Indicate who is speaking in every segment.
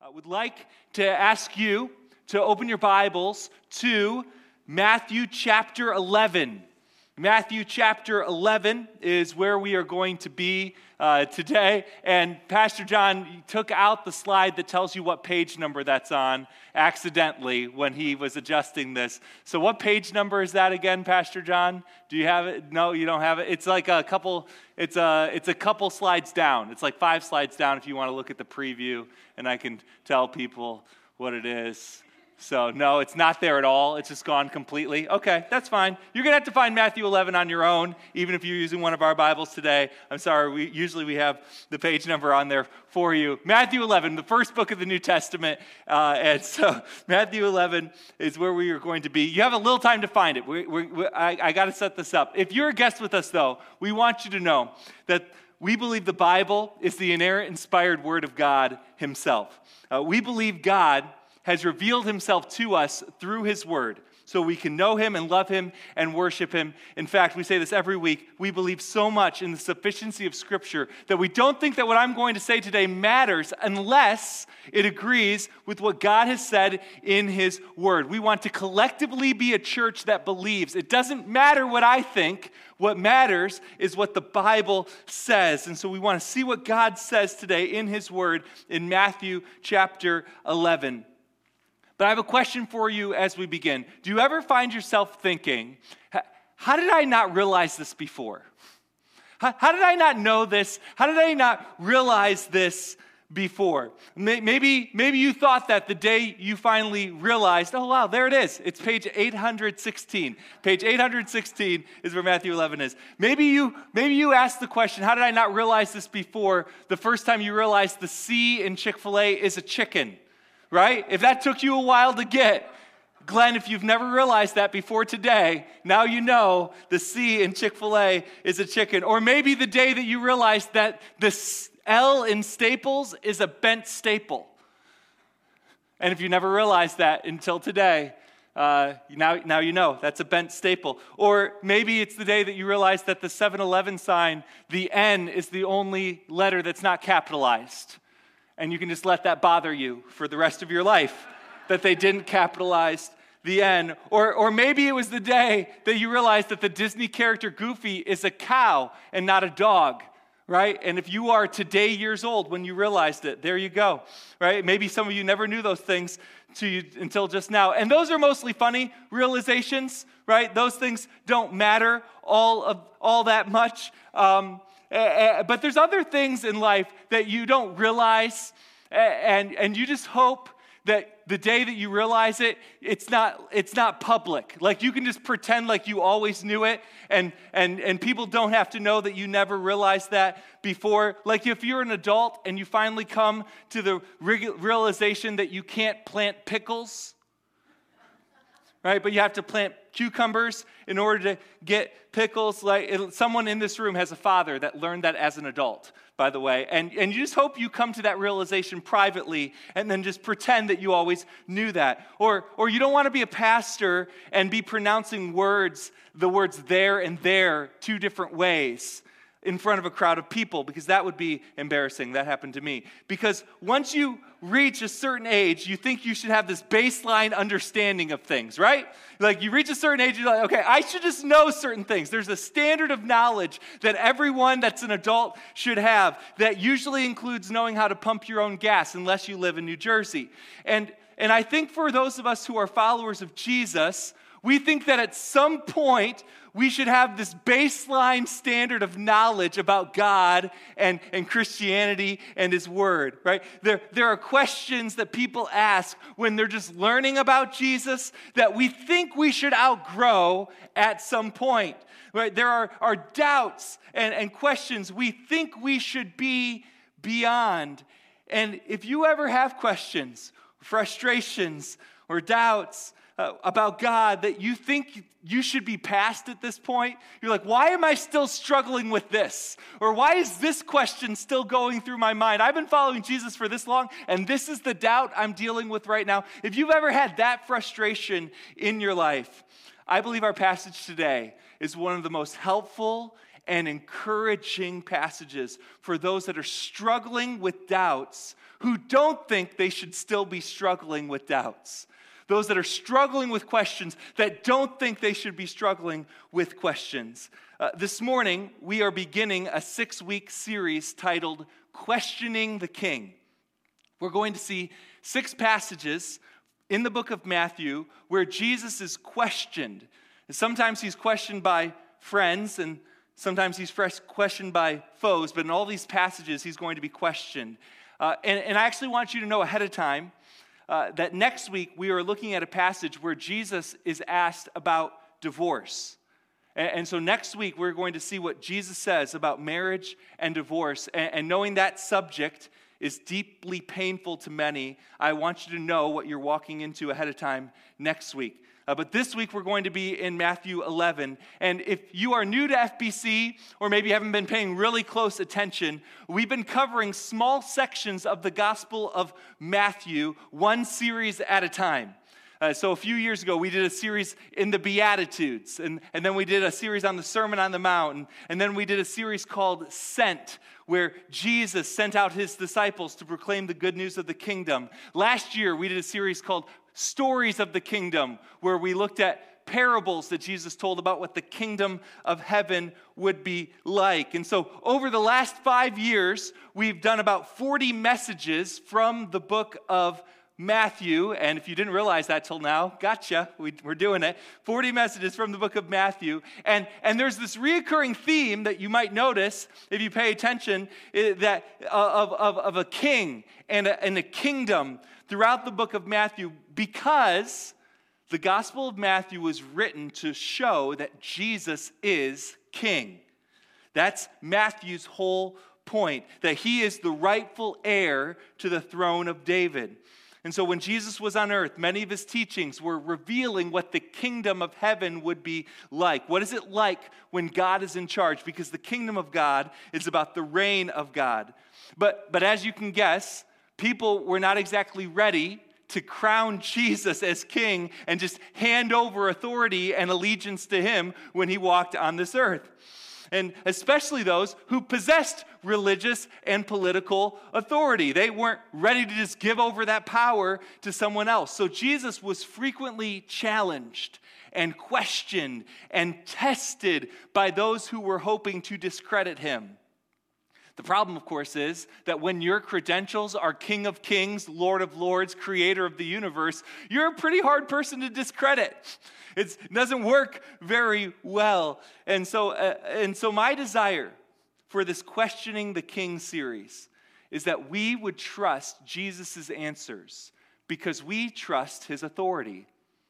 Speaker 1: I would like to ask you to open your Bibles to Matthew chapter 11. Matthew chapter 11 is where we are going to be today. And Pastor John took out the slide that tells you what page number that's on accidentally when he was adjusting this. So what page number is that again, Pastor John? Do you have it? No, you don't have it. It's like a couple slides down. It's like 5 slides down if you want to look at the preview, and I can tell people what it is. So, no, it's not there at all. It's just gone completely. Okay, that's fine. You're going to have to find Matthew 11 on your own, even if you're using one of our Bibles today. I'm sorry, usually we have the page number on there for you. Matthew 11, the first book of the New Testament. And so Matthew 11 is where we are going to be. You have a little time to find it. I got to set this up. If you're a guest with us, though, we want you to know that we believe the Bible is the inerrant, inspired Word of God Himself. We believe God has revealed Himself to us through His Word, so we can know Him and love Him and worship Him. In fact, we say this every week, we believe so much in the sufficiency of Scripture that we don't think that what I'm going to say today matters unless it agrees with what God has said in His Word. We want to collectively be a church that believes. It doesn't matter what I think. What matters is what the Bible says. And so we want to see what God says today in His Word in Matthew chapter 11. But I have a question for you as we begin. Do you ever find yourself thinking, how did I not realize this before? How did I not know this? How did I not realize this before? Maybe you thought that the day you finally realized, oh wow, there it is. It's page 816. Page 816 is where Matthew 11 is. Maybe you asked the question, how did I not realize this before? The first time you realized the C in Chick-fil-A is a chicken. Right? If that took you a while to get, Glenn, if you've never realized that before today, now you know the C in Chick-fil-A is a chicken. Or maybe the day that you realized that the L in Staples is a bent staple. And if you never realized that until today, now you know that's a bent staple. Or maybe it's the day that you realize that the 7-Eleven sign, the N is the only letter that's not capitalized. And you can just let that bother you for the rest of your life, that they didn't capitalize the N. Or maybe it was the day that you realized that the Disney character Goofy is a cow and not a dog, right? And if you are today years old when you realized it, there you go, right? Maybe some of you never knew those things until just now. And those are mostly funny realizations, right? Those things don't matter all that much. But there's other things in life that you don't realize, and you just hope that the day that you realize it, it's not public. Like you can just pretend like you always knew it, and people don't have to know that you never realized that before. Like if you're an adult and you finally come to the realization that you can't plant pickles, right? But you have to plant cucumbers in order to get pickles. Someone in this room has a father that learned that as an adult, by the way. And you just hope you come to that realization privately and then just pretend that you always knew that. Or you don't want to be a pastor and be pronouncing the words there and there 2 different ways in front of a crowd of people, because that would be embarrassing. That happened to me. Because once you reach a certain age, you think you should have this baseline understanding of things, right? Like you reach a certain age, you're like, okay, I should just know certain things. There's a standard of knowledge that everyone that's an adult should have that usually includes knowing how to pump your own gas, unless you live in New Jersey. And I think for those of us who are followers of Jesus, we think that at some point we should have this baseline standard of knowledge about God and Christianity and His Word, right? There are questions that people ask when they're just learning about Jesus that we think we should outgrow at some point, right? There are doubts and questions we think we should be beyond. And if you ever have questions, frustrations, or doubts about God that you think you should be past at this point, you're like, why am I still struggling with this? Or why is this question still going through my mind? I've been following Jesus for this long, and this is the doubt I'm dealing with right now. If you've ever had that frustration in your life, I believe our passage today is one of the most helpful and encouraging passages for those that are struggling with doubts, who don't think they should still be struggling with doubts. Those that are struggling with questions that don't think they should be struggling with questions. This morning, we are beginning a 6-week series titled Questioning the King. We're going to see 6 passages in the book of Matthew where Jesus is questioned. Sometimes he's questioned by friends, and sometimes he's questioned by foes, but in all these passages, he's going to be questioned. And I actually want you to know ahead of time that next week we are looking at a passage where Jesus is asked about divorce. And so next week we're going to see what Jesus says about marriage and divorce. And knowing that subject is deeply painful to many, I want you to know what you're walking into ahead of time next week. But this week we're going to be in Matthew 11. And if you are new to FBC, or maybe haven't been paying really close attention, we've been covering small sections of the Gospel of Matthew, one series at a time. So a few years ago, we did a series in the Beatitudes, and then we did a series on the Sermon on the Mount, and then we did a series called Sent, where Jesus sent out his disciples to proclaim the good news of the kingdom. Last year, we did a series called Stories of the Kingdom, where we looked at parables that Jesus told about what the kingdom of heaven would be like. And so over the last 5 years, we've done about 40 messages from the book of Matthew, and if you didn't realize that till now, gotcha, we're doing it. 40 messages from the book of Matthew, and there's this reoccurring theme that you might notice if you pay attention, that of a king and a kingdom throughout the book of Matthew, because the Gospel of Matthew was written to show that Jesus is king. That's Matthew's whole point, that he is the rightful heir to the throne of David. And so when Jesus was on earth, many of his teachings were revealing what the kingdom of heaven would be like. What is it like when God is in charge? Because the kingdom of God is about the reign of God. But as you can guess, people were not exactly ready to crown Jesus as king and just hand over authority and allegiance to him when he walked on this earth. And especially those who possessed religious and political authority. They weren't ready to just give over that power to someone else. So Jesus was frequently challenged and questioned and tested by those who were hoping to discredit him. The problem, of course, is that when your credentials are King of Kings, Lord of Lords, Creator of the universe, you're a pretty hard person to discredit. It doesn't work very well. And so my desire for this Questioning the King series is that we would trust Jesus' answers because we trust his authority.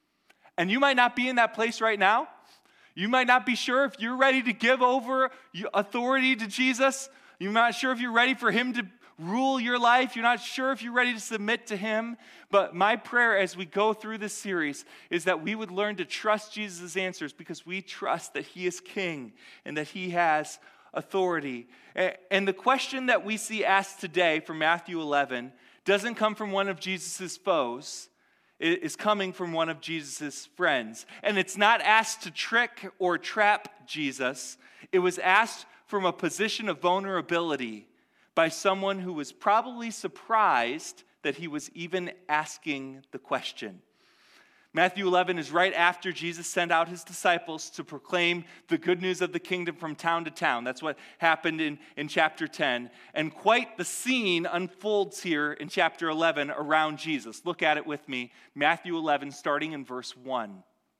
Speaker 1: And you might not be in that place right now. You might not be sure if you're ready to give over authority to Jesus. You're not sure if you're ready for him to rule your life. You're not sure if you're ready to submit to him. But my prayer as we go through this series is that we would learn to trust Jesus' answers because we trust that he is king and that he has authority. And the question that we see asked today from Matthew 11 doesn't come from one of Jesus' foes. It is coming from one of Jesus' friends. And it's not asked to trick or trap Jesus. It was asked from a position of vulnerability by someone who was probably surprised that he was even asking the question. Matthew 11 is right after Jesus sent out his disciples to proclaim the good news of the kingdom from town to town. That's what happened in chapter 10. And quite the scene unfolds here in chapter 11 around Jesus. Look at it with me. Matthew 11, starting in verse 1.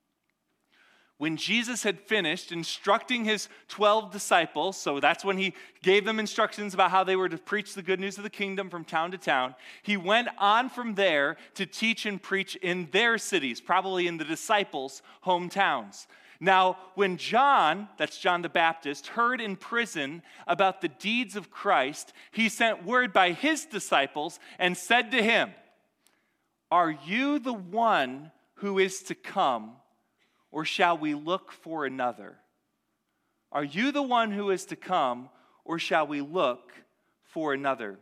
Speaker 1: When Jesus had finished instructing his 12 disciples, so that's when he gave them instructions about how they were to preach the good news of the kingdom from town to town, he went on from there to teach and preach in their cities, probably in the disciples' hometowns. Now, when John, that's John the Baptist, heard in prison about the deeds of Christ, he sent word by his disciples and said to him, "Are you the one who is to come? Or shall we look for another?" Are you the one who is to come, or shall we look for another?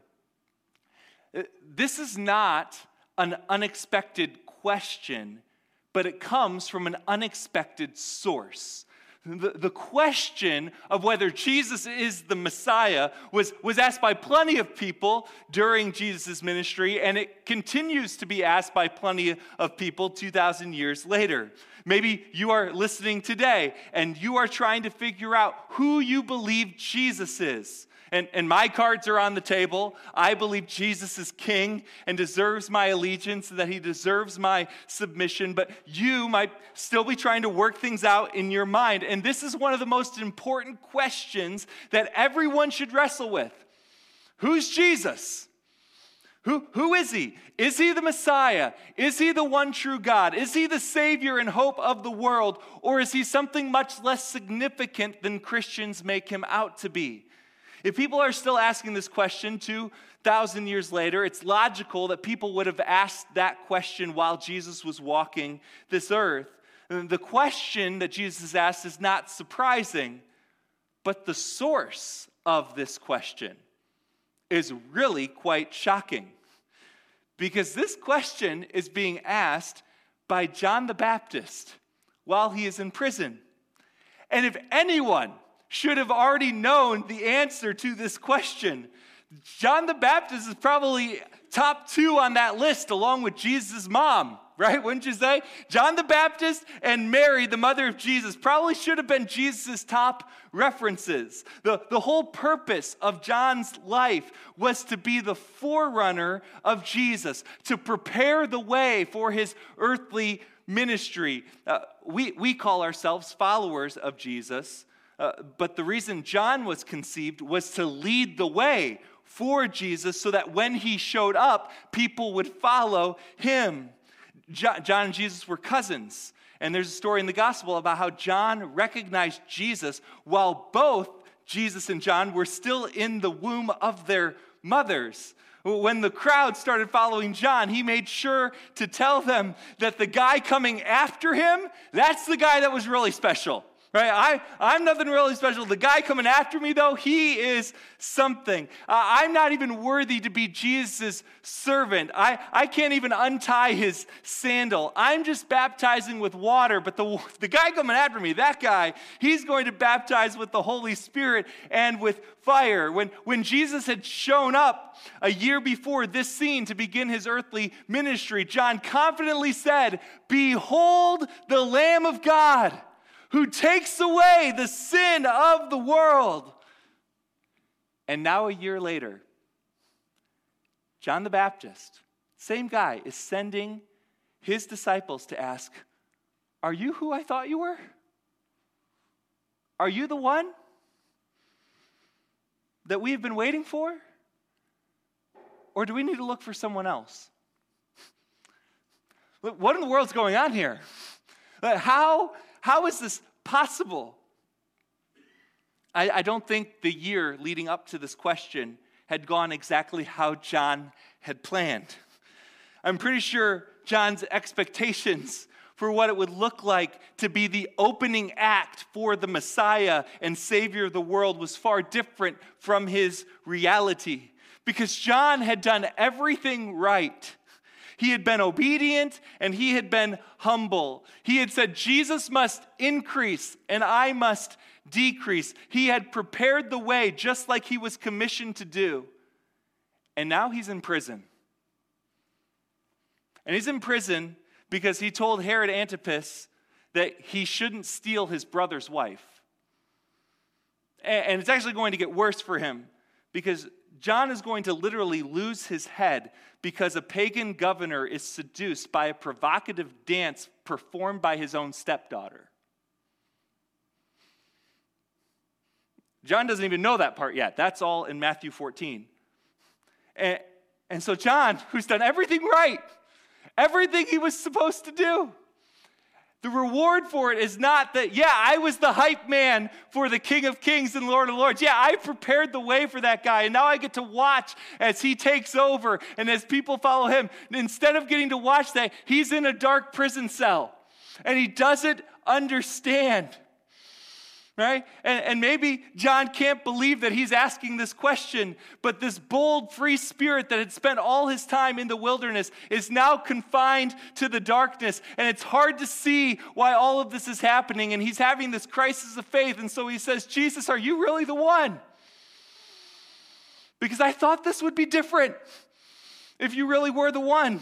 Speaker 1: This is not an unexpected question, but it comes from an unexpected source. The question of whether Jesus is the Messiah was asked by plenty of people during Jesus' ministry, and it continues to be asked by plenty of people 2,000 years later. Maybe you are listening today, and you are trying to figure out who you believe Jesus is. And my cards are on the table. I believe Jesus is king and deserves my allegiance, and that he deserves my submission. But you might still be trying to work things out in your mind. And this is one of the most important questions that everyone should wrestle with. Who's Jesus? Who is he? Is he the Messiah? Is he the one true God? Is he the Savior and hope of the world? Or is he something much less significant than Christians make him out to be? If people are still asking this question 2,000 years later, it's logical that people would have asked that question while Jesus was walking this earth. And the question that Jesus asked is not surprising, but the source of this question is really quite shocking. Because this question is being asked by John the Baptist while he is in prison. And if anyone should have already known the answer to this question, John the Baptist is probably top 2 on that list, along with Jesus' mom, right? Wouldn't you say? John the Baptist and Mary, the mother of Jesus, probably should have been Jesus' top references. The whole purpose of John's life was to be the forerunner of Jesus, to prepare the way for his earthly ministry. We call ourselves followers of Jesus. But the reason John was conceived was to lead the way for Jesus so that when he showed up, people would follow him. John and Jesus were cousins. And there's a story in the gospel about how John recognized Jesus while both Jesus and John were still in the womb of their mothers. When the crowd started following John, he made sure to tell them that the guy coming after him, that's the guy that was really special. Right? I'm nothing really special. The guy coming after me, though, he is something. I'm not even worthy to be Jesus' servant. I can't even untie his sandal. I'm just baptizing with water, but the guy coming after me, that guy, he's going to baptize with the Holy Spirit and with fire. When Jesus had shown up a year before this scene to begin his earthly ministry, John confidently said, "Behold the Lamb of God, who takes away the sin of the world." And now a year later, John the Baptist, same guy, is sending his disciples to ask, "Are you who I thought you were? Are you the one that we have been waiting for? Or do we need to look for someone else?" Look, what in the world's going on here? How is this possible? I don't think the year leading up to this question had gone exactly how John had planned. I'm pretty sure John's expectations for what it would look like to be the opening act for the Messiah and Savior of the world was far different from his reality. Because John had done everything right. He had been obedient and he had been humble. He had said, Jesus must increase and I must decrease. He had prepared the way just like he was commissioned to do. And now he's in prison. And he's in prison because he told Herod Antipas that he shouldn't steal his brother's wife. And it's actually going to get worse for him because John is going to literally lose his head because a pagan governor is seduced by a provocative dance performed by his own stepdaughter. John doesn't even know that part yet. That's all in Matthew 14. And so John, who's done everything right, everything he was supposed to do, the reward for it is not that, yeah, I was the hype man for the King of Kings and Lord of Lords. Yeah, I prepared the way for that guy, and now I get to watch as he takes over and as people follow him. Instead of getting to watch that, he's in a dark prison cell, and he doesn't understand. right? And maybe John can't believe that he's asking this question, but this bold, free spirit that had spent all his time in the wilderness is now confined to the darkness, and it's hard to see why all of this is happening, and he's having this crisis of faith, and so he says, Jesus, are you really the one? Because I thought this would be different if you really were the one.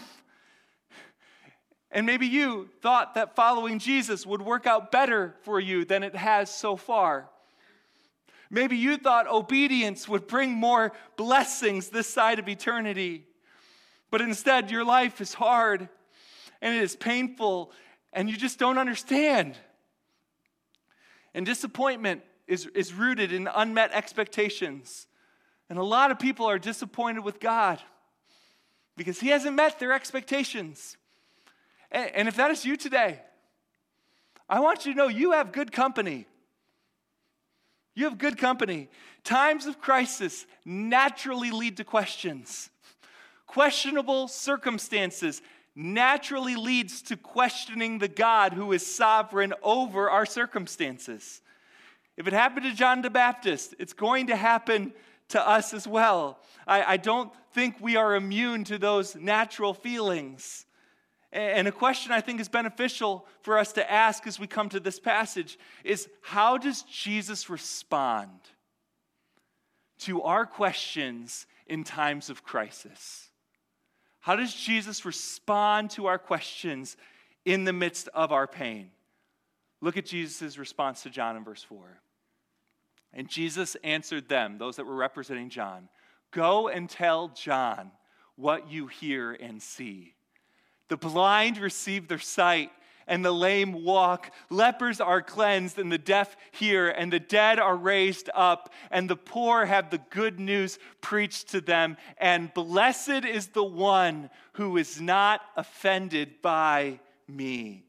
Speaker 1: And maybe you thought that following Jesus would work out better for you than it has so far. Maybe you thought obedience would bring more blessings this side of eternity. But instead, your life is hard and it is painful and you just don't understand. And disappointment is rooted in unmet expectations. And a lot of people are disappointed with God because he hasn't met their expectations. And if that is you today, I want you to know you have good company. You have good company. Times of crisis naturally lead to questions. Questionable circumstances naturally leads to questioning the God who is sovereign over our circumstances. If it happened to John the Baptist, it's going to happen to us as well. I don't think we are immune to those natural feelings. And a question I think is beneficial for us to ask as we come to this passage is, how does Jesus respond to our questions in times of crisis? How does Jesus respond to our questions in the midst of our pain? Look at Jesus' response to John in verse 4. And Jesus answered them, those that were representing John, "Go and tell John what you hear and see. The blind receive their sight, and the lame walk. Lepers are cleansed, and the deaf hear, and the dead are raised up, and the poor have the good news preached to them. And blessed is the one who is not offended by me."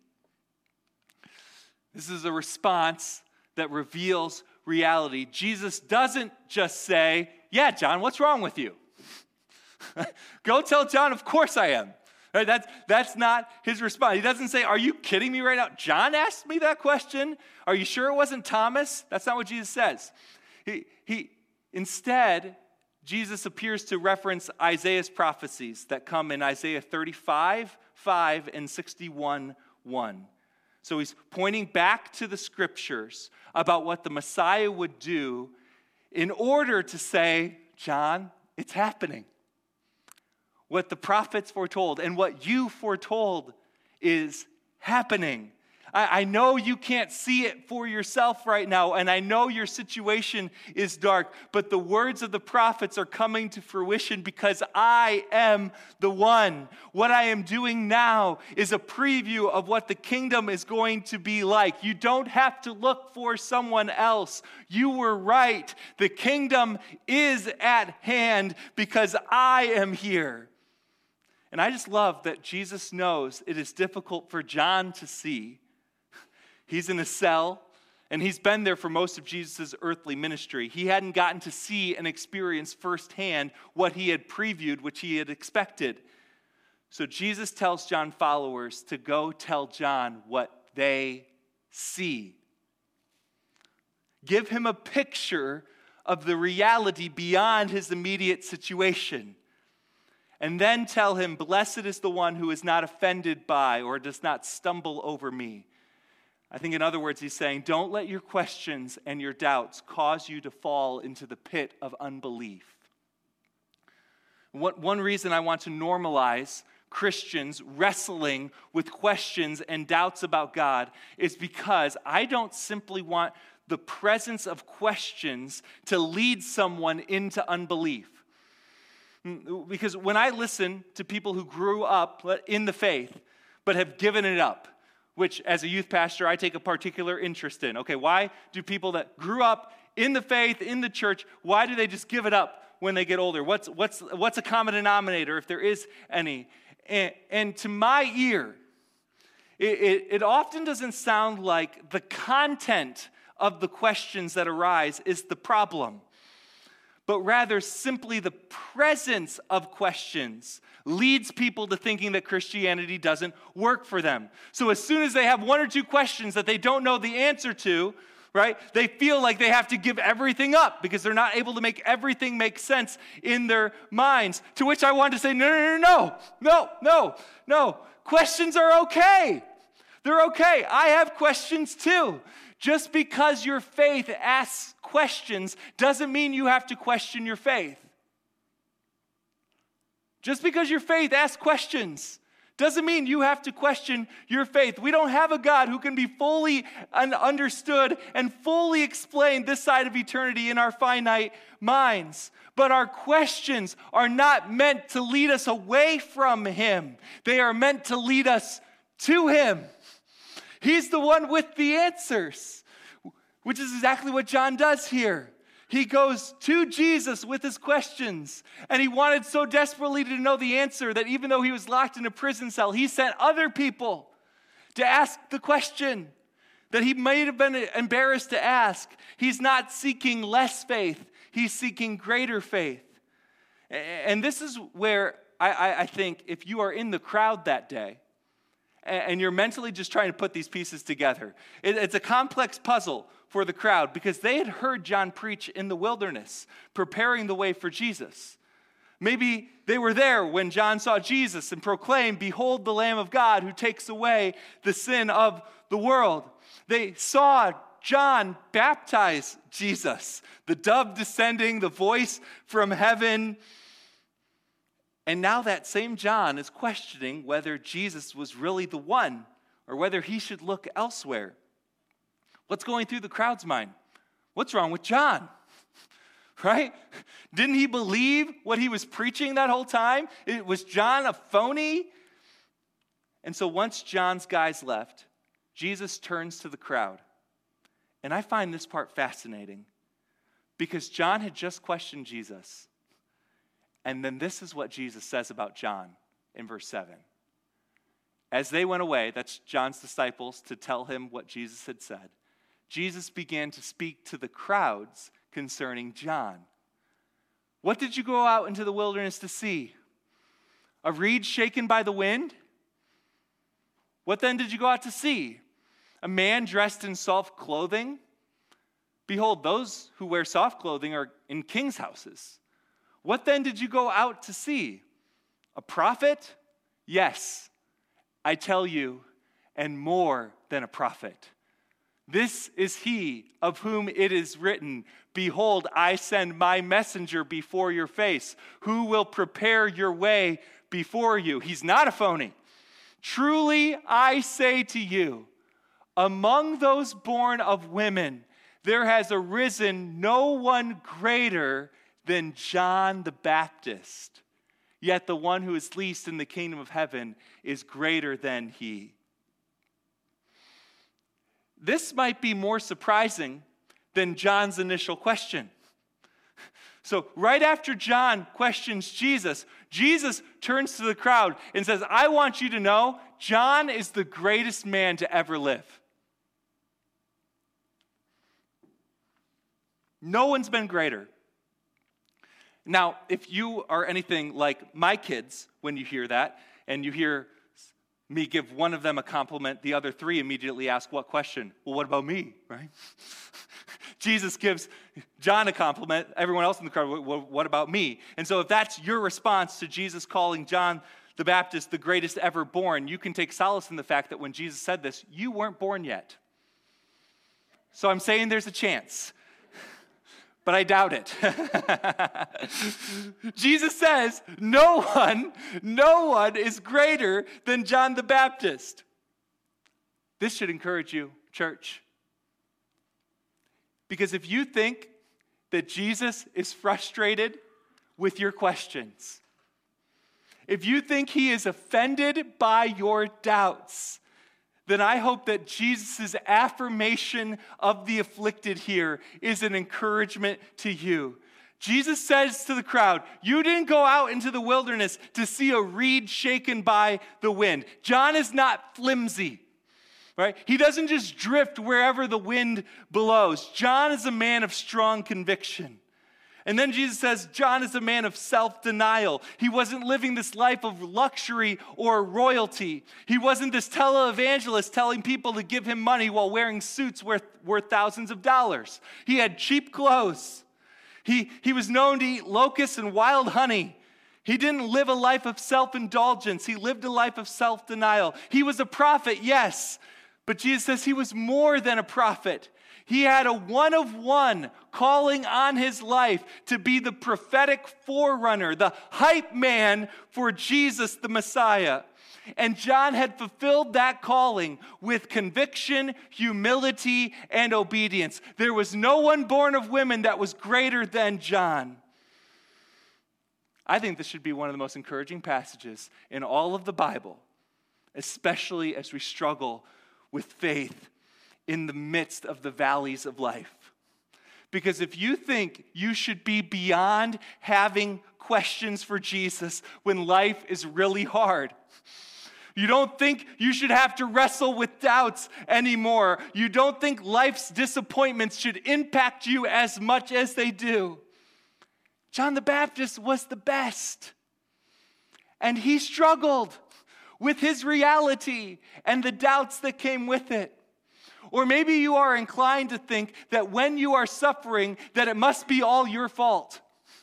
Speaker 1: This is a response that reveals reality. Jesus doesn't just say, "Yeah, John, what's wrong with you?" Go tell John, "Of course I am." Right? That's not his response. He doesn't say, "Are you kidding me right now? John asked me that question. Are you sure it wasn't Thomas?" That's not what Jesus says. Instead, Jesus appears to reference Isaiah's prophecies that come in Isaiah 35:5 and 61:1. So he's pointing back to the scriptures about what the Messiah would do in order to say, "John, it's happening. What the prophets foretold and what you foretold is happening. I know you can't see it for yourself right now, and I know your situation is dark, but the words of the prophets are coming to fruition because I am the one. What I am doing now is a preview of what the kingdom is going to be like. You don't have to look for someone else. You were right. The kingdom is at hand because I am here." And I just love that Jesus knows it is difficult for John to see. He's in a cell, and he's been there for most of Jesus' earthly ministry. He hadn't gotten to see and experience firsthand what he had previewed, which he had expected. So Jesus tells John's followers to go tell John what they see. Give him a picture of the reality beyond his immediate situation. And then tell him, "Blessed is the one who is not offended by or does not stumble over me." I think in other words, he's saying, don't let your questions and your doubts cause you to fall into the pit of unbelief. One reason I want to normalize Christians wrestling with questions and doubts about God is because I don't simply want the presence of questions to lead someone into unbelief. Because when I listen to people who grew up in the faith but have given it up, which as a youth pastor I take a particular interest in. Okay, why do people that grew up in the faith, in the church, why do they just give it up when they get older? What's a common denominator, if there is any? And to my ear, it often doesn't sound like the content of the questions that arise is the problem, but rather simply the presence of questions leads people to thinking that Christianity doesn't work for them. So as soon as they have one or two questions that they don't know the answer to, right? They feel like they have to give everything up because they're not able to make everything make sense in their minds. To which I want to say, no. Questions are okay. They're okay. I have questions too. Just because your faith asks questions doesn't mean you have to question your faith. Just because your faith asks questions doesn't mean you have to question your faith. We don't have a God who can be fully understood and fully explained this side of eternity in our finite minds. But our questions are not meant to lead us away from him. They are meant to lead us to him. He's the one with the answers, which is exactly what John does here. He goes to Jesus with his questions, and he wanted so desperately to know the answer that even though he was locked in a prison cell, he sent other people to ask the question that he might have been embarrassed to ask. He's not seeking less faith. He's seeking greater faith. And this is where I think if you are in the crowd that day, and you're mentally just trying to put these pieces together, it's a complex puzzle for the crowd because they had heard John preach in the wilderness, preparing the way for Jesus. Maybe they were there when John saw Jesus and proclaimed, "Behold the Lamb of God who takes away the sin of the world." They saw John baptize Jesus, the dove descending, the voice from heaven. And now that same John is questioning whether Jesus was really the one or whether he should look elsewhere. What's going through the crowd's mind? What's wrong with John? Right? Didn't he believe what he was preaching that whole time? Was John a phony? And so once John's guys left, Jesus turns to the crowd. And I find this part fascinating because John had just questioned Jesus. And then this is what Jesus says about John in verse 7. As they went away, that's John's disciples, to tell him what Jesus had said, Jesus began to speak to the crowds concerning John. What did you go out into the wilderness to see? A reed shaken by the wind? What then did you go out to see? A man dressed in soft clothing? Behold, those who wear soft clothing are in king's houses. What then did you go out to see? A prophet? Yes, I tell you, and more than a prophet. This is he of whom it is written, "Behold, I send my messenger before your face, who will prepare your way before you." He's not a phony. Truly, I say to you, among those born of women, there has arisen no one greater than John the Baptist. Yet the one who is least in the kingdom of heaven is greater than he. This might be more surprising than John's initial question. So right after John questions Jesus, Jesus turns to the crowd and says, I want you to know John is the greatest man to ever live. No one's been greater. Now, if you are anything like my kids, when you hear that, and you hear me give one of them a compliment, the other three immediately ask what question? Well, what about me, right? Jesus gives John a compliment, everyone else in the crowd, well, what about me? And so if that's your response to Jesus calling John the Baptist the greatest ever born, you can take solace in the fact that when Jesus said this, you weren't born yet. So I'm saying there's a chance. But I doubt it. Jesus says, no one is greater than John the Baptist. This should encourage you, church. Because if you think that Jesus is frustrated with your questions, if you think he is offended by your doubts, then I hope that Jesus' affirmation of the afflicted here is an encouragement to you. Jesus says to the crowd, you didn't go out into the wilderness to see a reed shaken by the wind. John is not flimsy, right? He doesn't just drift wherever the wind blows. John is a man of strong conviction. And then Jesus says, John is a man of self-denial. He wasn't living this life of luxury or royalty. He wasn't this televangelist telling people to give him money while wearing suits worth thousands of dollars. He had cheap clothes. He was known to eat locusts and wild honey. He didn't live a life of self-indulgence. He lived a life of self-denial. He was a prophet, yes, but Jesus says he was more than a prophet. He had a one-of-one calling on his life to be the prophetic forerunner, the hype man for Jesus the Messiah. And John had fulfilled that calling with conviction, humility, and obedience. There was no one born of women that was greater than John. I think this should be one of the most encouraging passages in all of the Bible, especially as we struggle with faith in the midst of the valleys of life. Because if you think you should be beyond having questions for Jesus when life is really hard, you don't think you should have to wrestle with doubts anymore, you don't think life's disappointments should impact you as much as they do, John the Baptist was the best. And he struggled with his reality and the doubts that came with it. Or maybe you are inclined to think that when you are suffering, that it must be all your fault.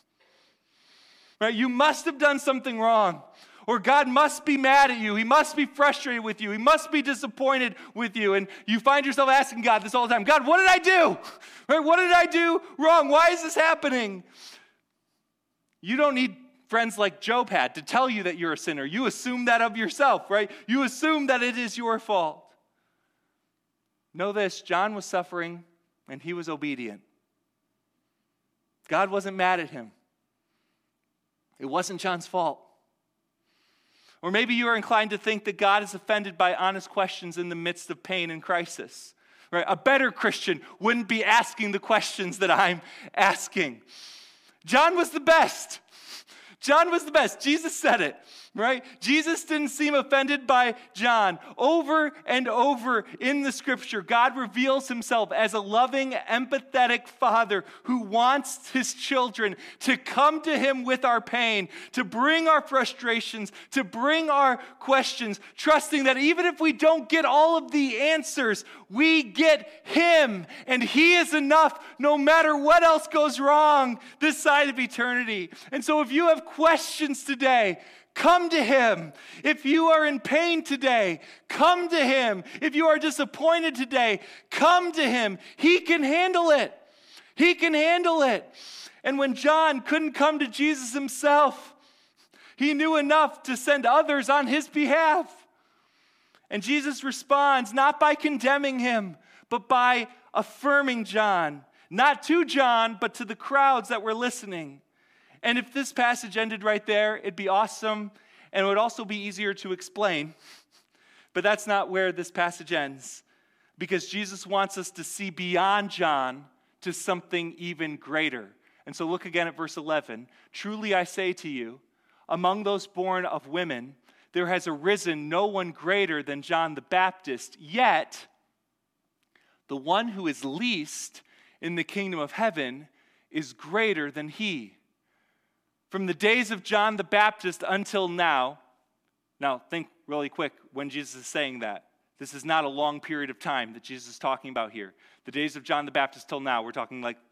Speaker 1: Right? You must have done something wrong. Or God must be mad at you. He must be frustrated with you. He must be disappointed with you. And you find yourself asking God this all the time, God, what did I do? Right? What did I do wrong? Why is this happening? You don't need friends like Job had to tell you that you're a sinner. You assume that of yourself, right? You assume that it is your fault. Know this, John was suffering and he was obedient. God wasn't mad at him. It wasn't John's fault. Or maybe you are inclined to think that God is offended by honest questions in the midst of pain and crisis. Right? A better Christian wouldn't be asking the questions that I'm asking. John was the best. John was the best. Jesus said it, right? Jesus didn't seem offended by John. Over and over in the scripture, God reveals himself as a loving, empathetic father who wants his children to come to him with our pain, to bring our frustrations, to bring our questions, trusting that even if we don't get all of the answers, we get him, and he is enough no matter what else goes wrong this side of eternity. And so if you have questions today, come to him. If you are in pain today, come to him. If you are disappointed today, come to him. He can handle it. He can handle it. And when John couldn't come to Jesus himself, he knew enough to send others on his behalf. And Jesus responds not by condemning him, but by affirming John. Not to John, but to the crowds that were listening. And if this passage ended right there, it'd be awesome, and it would also be easier to explain. But that's not where this passage ends, because Jesus wants us to see beyond John to something even greater. And so look again at verse 11. Truly I say to you, among those born of women, there has arisen no one greater than John the Baptist, yet the one who is least in the kingdom of heaven is greater than he. From the days of John the Baptist until now think really quick when Jesus is saying that. This is not a long period of time that Jesus is talking about here. The days of John the Baptist till now, we're talking like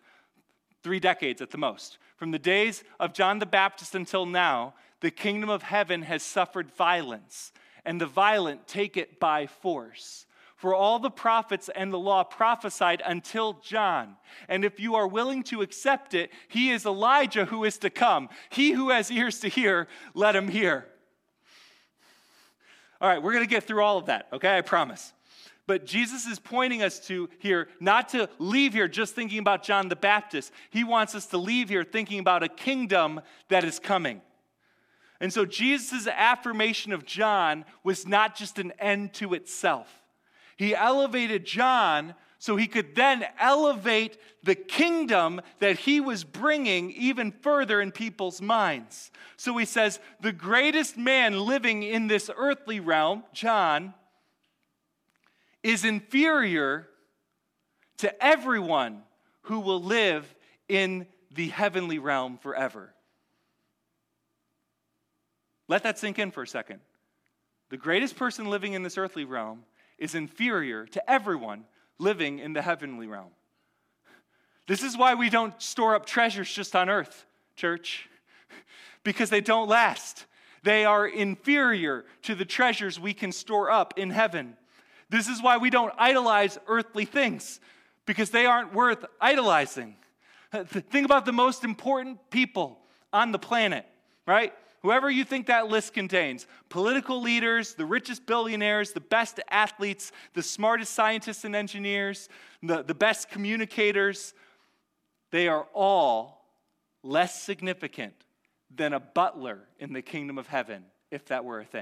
Speaker 1: 3 decades at the most. From the days of John the Baptist until now, the kingdom of heaven has suffered violence, and the violent take it by force. For all the prophets and the law prophesied until John. And if you are willing to accept it, he is Elijah who is to come. He who has ears to hear, let him hear. All right, we're going to get through all of that, okay? I promise. But Jesus is pointing us to here, not to leave here just thinking about John the Baptist. He wants us to leave here thinking about a kingdom that is coming. And so Jesus' affirmation of John was not just an end to itself. He elevated John so he could then elevate the kingdom that he was bringing even further in people's minds. So he says, the greatest man living in this earthly realm, John, is inferior to everyone who will live in the heavenly realm forever. Let that sink in for a second. The greatest person living in this earthly realm is inferior to everyone living in the heavenly realm. This is why we don't store up treasures just on earth, church, because they don't last. They are inferior to the treasures we can store up in heaven. This is why we don't idolize earthly things, because they aren't worth idolizing. Think about the most important people on the planet, right? Whoever you think that list contains, political leaders, the richest billionaires, the best athletes, the smartest scientists and engineers, the best communicators, they are all less significant than a butler in the kingdom of heaven, if that were a thing.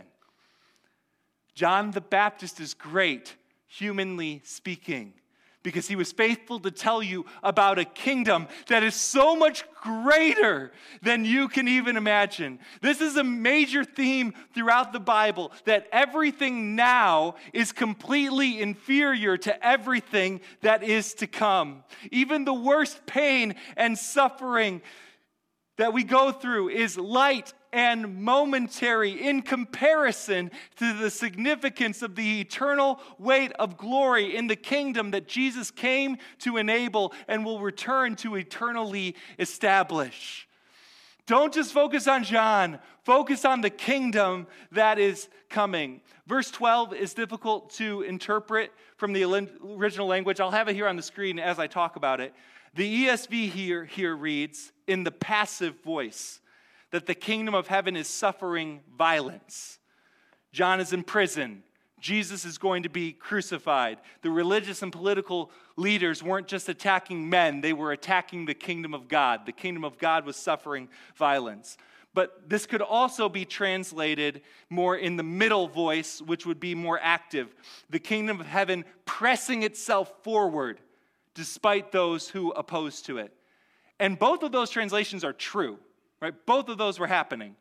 Speaker 1: John the Baptist is great, humanly speaking, because he was faithful to tell you about a kingdom that is so much greater than you can even imagine. This is a major theme throughout the Bible, that everything now is completely inferior to everything that is to come. Even the worst pain and suffering that we go through is light and momentary in comparison to the significance of the eternal weight of glory in the kingdom that Jesus came to enable and will return to eternally establish. Don't just focus on John. Focus on the kingdom that is coming. Verse 12 is difficult to interpret from the original language. I'll have it here on the screen as I talk about it. The ESV here reads, in the passive voice, that the kingdom of heaven is suffering violence. John is in prison. Jesus is going to be crucified. The religious and political leaders weren't just attacking men, they were attacking the kingdom of God. The kingdom of God was suffering violence. But this could also be translated more in the middle voice, which would be more active. The kingdom of heaven pressing itself forward despite those who oppose to it. And both of those translations are true, right? Both of those were happening.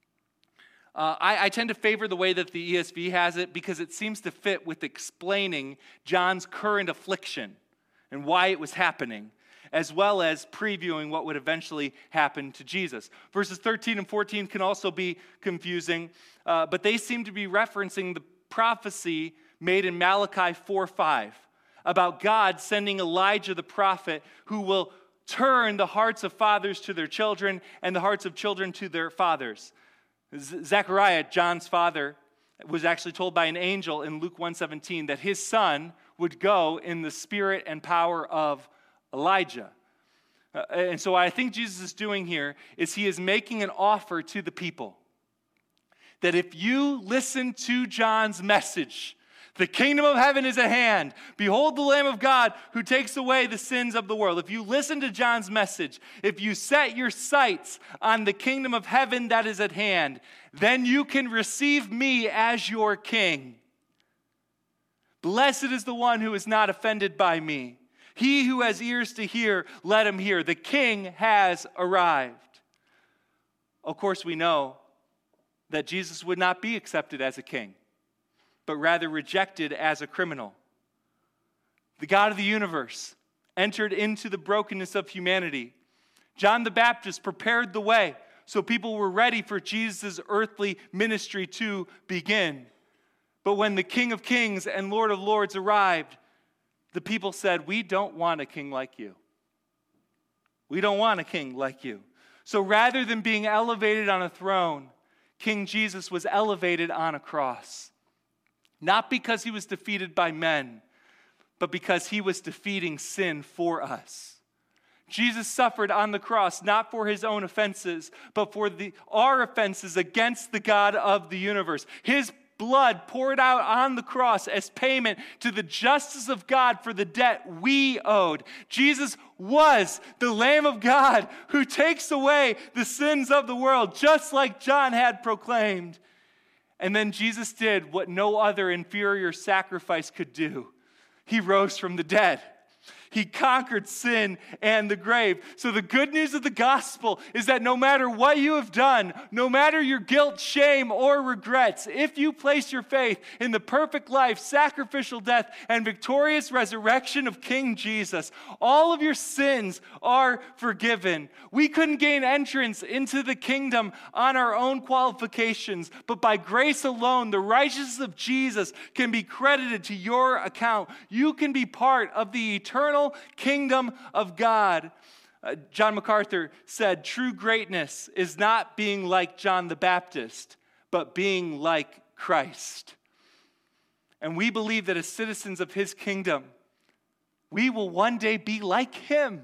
Speaker 1: I tend to favor the way that the ESV has it because it seems to fit with explaining John's current affliction and why it was happening, as well as previewing what would eventually happen to Jesus. Verses 13 and 14 can also be confusing, but they seem to be referencing the prophecy made in Malachi 4:5 about God sending Elijah the prophet who will turn the hearts of fathers to their children and the hearts of children to their fathers. Zechariah, John's father, was actually told by an angel in Luke 1:17 that his son would go in the spirit and power of Elijah. And so what I think Jesus is doing here is he is making an offer to the people that if you listen to John's message, the kingdom of heaven is at hand. Behold the Lamb of God who takes away the sins of the world. If you listen to John's message, if you set your sights on the kingdom of heaven that is at hand, then you can receive me as your king. Blessed is the one who is not offended by me. He who has ears to hear, let him hear. The king has arrived. Of course, we know that Jesus would not be accepted as a king, but rather rejected as a criminal. The God of the universe entered into the brokenness of humanity. John the Baptist prepared the way so people were ready for Jesus' earthly ministry to begin. But when the King of Kings and Lord of Lords arrived, the people said, we don't want a king like you. We don't want a king like you. So rather than being elevated on a throne, King Jesus was elevated on a cross. Not because he was defeated by men, but because he was defeating sin for us. Jesus suffered on the cross, not for his own offenses, but for our offenses against the God of the universe. His blood poured out on the cross as payment to the justice of God for the debt we owed. Jesus was the Lamb of God who takes away the sins of the world, just like John had proclaimed. And then Jesus did what no other inferior sacrifice could do. He rose from the dead. He conquered sin and the grave. So the good news of the gospel is that no matter what you have done, no matter your guilt, shame, or regrets, if you place your faith in the perfect life, sacrificial death, and victorious resurrection of King Jesus, all of your sins are forgiven. We couldn't gain entrance into the kingdom on our own qualifications, but by grace alone, the righteousness of Jesus can be credited to your account. You can be part of the eternal kingdom of God. John MacArthur said, true greatness is not being like John the Baptist, but being like Christ. And we believe that as citizens of his kingdom, we will one day be like him.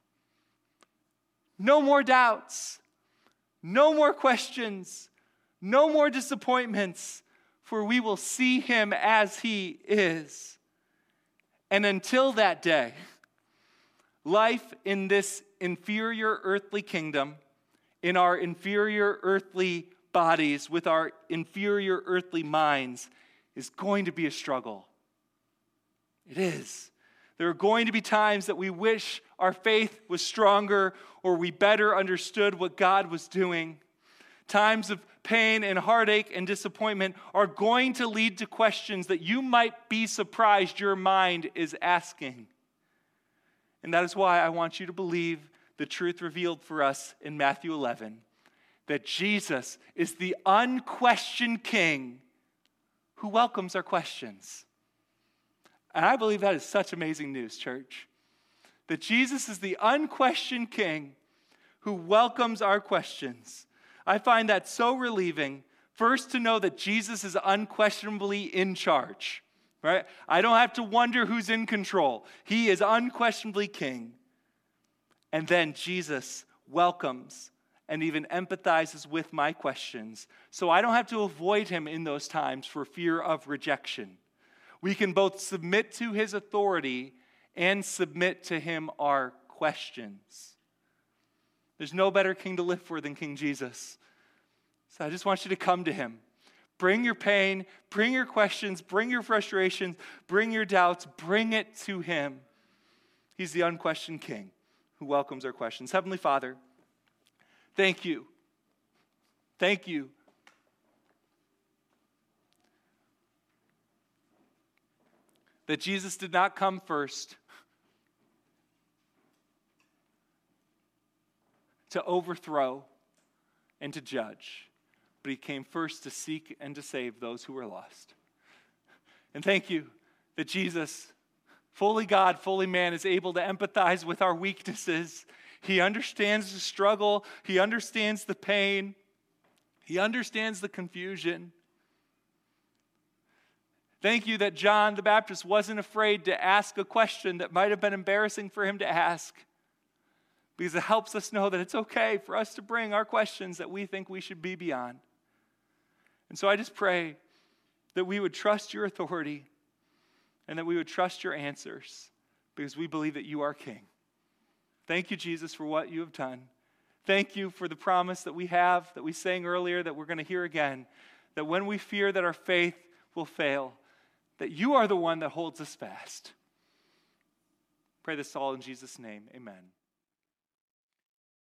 Speaker 1: No more doubts, no more questions, no more disappointments, for we will see him as he is. And until that day, life in this inferior earthly kingdom, in our inferior earthly bodies, with our inferior earthly minds, is going to be a struggle. It is. There are going to be times that we wish our faith was stronger or we better understood what God was doing. Times of pain and heartache and disappointment are going to lead to questions that you might be surprised your mind is asking. And that is why I want you to believe the truth revealed for us in Matthew 11, that Jesus is the unquestioned King who welcomes our questions. And I believe that is such amazing news, church. That Jesus is the unquestioned King who welcomes our questions. I find that so relieving, first to know that Jesus is unquestionably in charge, right? I don't have to wonder who's in control. He is unquestionably King. And then Jesus welcomes and even empathizes with my questions, so I don't have to avoid him in those times for fear of rejection. We can both submit to his authority and submit to him our questions. There's no better king to live for than King Jesus. So I just want you to come to him. Bring your pain, bring your questions, bring your frustrations, bring your doubts, bring it to him. He's the unquestioned King who welcomes our questions. Heavenly Father, thank you. Thank you. That Jesus did not come first to overthrow and to judge, but he came first to seek and to save those who were lost. And thank you that Jesus, fully God, fully man, is able to empathize with our weaknesses. He understands the struggle. He understands the pain. He understands the confusion. Thank you that John the Baptist wasn't afraid to ask a question that might have been embarrassing for him to ask, because it helps us know that it's okay for us to bring our questions that we think we should be beyond. And so I just pray that we would trust your authority and that we would trust your answers, because we believe that you are King. Thank you, Jesus, for what you have done. Thank you for the promise that we have, that we sang earlier, that we're going to hear again, that when we fear that our faith will fail, that you are the one that holds us fast. Pray this all in Jesus' name. Amen.